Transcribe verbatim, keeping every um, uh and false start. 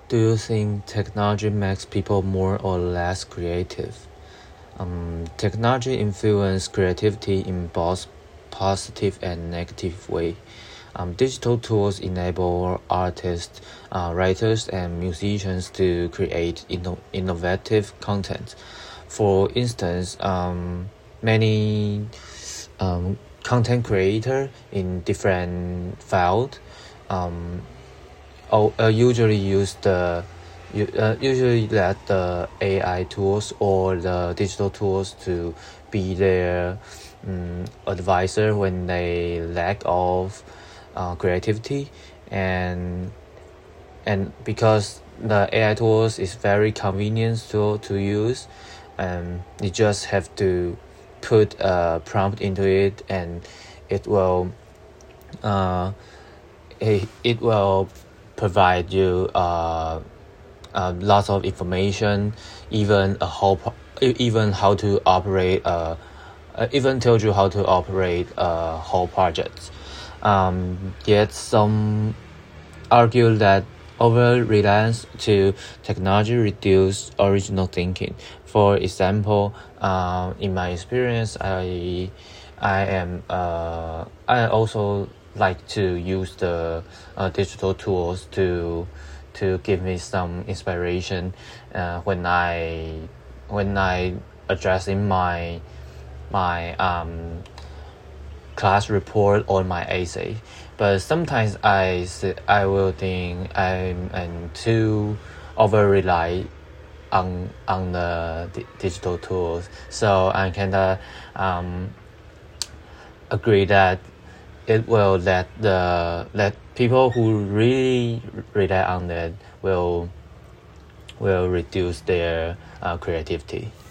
Do you think technology makes people more or less creative? Um, technology influences creativity in both positive and negative way. Um, digital tools enable artists, uh, writers, and musicians to create inno- innovative content. For instance, um, many um, content creators in different fields um, uh, usually use the uh, usually let the A I tools or the digital tools to be their um, advisor when they lack of uh, creativity, and and because the A I tools is very convenient to to use, and you just have to put a prompt into it, and it will uh it, it will provide you uh, uh lots of information, even a whole pro- even how to operate uh, uh even tells you how to operate a whole project. Um, yet some argue that over reliance to technology reduce original thinking. For example, uh, in my experience, I I am uh, I also like to use the uh, digital tools to to give me some inspiration uh, when I when I addressing my my um class report or my essay. But sometimes I, I will think I'm, I'm too over rely on on the d- digital tools. So I kind of um, agree that it will let the let people who really rely on it will will reduce their uh, creativity.